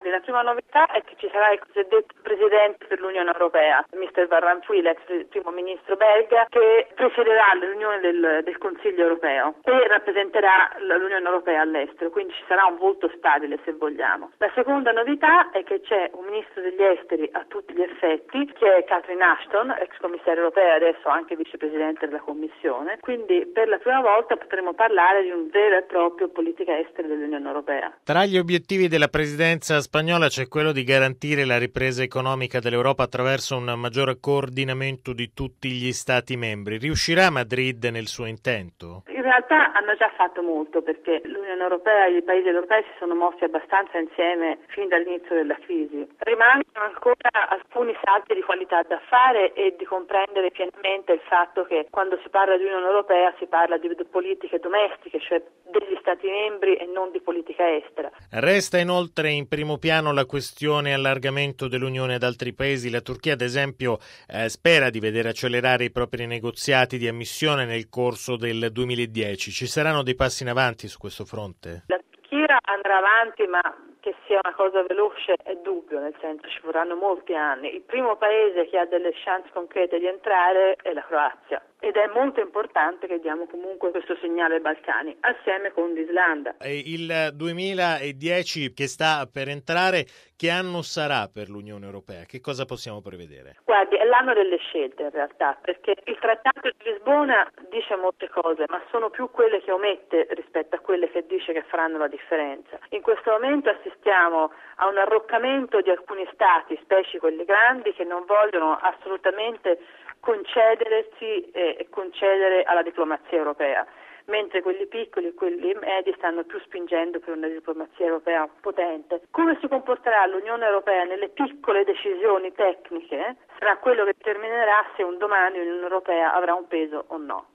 La prima novità è che ci sarà il cosiddetto presidente per l'Unione Europea, Mr. Van Rompuy, l'ex primo ministro belga, che presiederà le riunioni del Consiglio Europeo e rappresenterà l'Unione Europea all'estero, quindi ci sarà un volto stabile, se vogliamo. La seconda novità è che c'è un ministro degli esteri a tutti gli effetti, che è Catherine Ashton, ex commissaria europea e adesso anche vicepresidente della Commissione, quindi per la prima volta potremo parlare di un vero e proprio politica estera dell'Unione Europea. Tra gli obiettivi della presidenza spagnola c'è quello di garantire la ripresa economica dell'Europa attraverso un maggiore coordinamento di tutti gli Stati membri. Riuscirà Madrid nel suo intento? In realtà hanno già fatto molto, perché l'Unione Europea e i paesi europei si sono mossi abbastanza insieme fin dall'inizio della crisi. Rimangono ancora alcuni salti di qualità da fare e di comprendere pienamente il fatto che quando si parla di Unione Europea si parla di politiche domestiche, cioè degli Stati membri e non di politica estera. Resta inoltre in primo piano la questione allargamento dell'Unione ad altri paesi. La Turchia, ad esempio, spera di vedere accelerare i propri negoziati di ammissione nel corso del 2010. Ci saranno dei passi in avanti su questo fronte? La Turchia andrà avanti, ma che sia una cosa veloce è dubbio, nel senso ci vorranno molti anni. Il primo paese che ha delle chance concrete di entrare è la Croazia ed è molto importante che diamo comunque questo segnale ai Balcani, assieme con l'Islanda. Il 2010 che sta per entrare, che anno sarà per l'Unione Europea? Che cosa possiamo prevedere? Guardi, è l'anno delle scelte in realtà, perché il Trattato di Lisbona dice molte cose, ma sono più quelle che omette rispetto a quelle che dice che faranno la differenza. In questo momento assistiamo a un arroccamento di alcuni stati, specie quelli grandi, che non vogliono assolutamente concedersi e concedere alla diplomazia europea, mentre quelli piccoli e quelli medi stanno più spingendo per una diplomazia europea potente. Come si comporterà l'Unione Europea nelle piccole decisioni tecniche sarà quello che determinerà se un domani l'Unione Europea avrà un peso o no.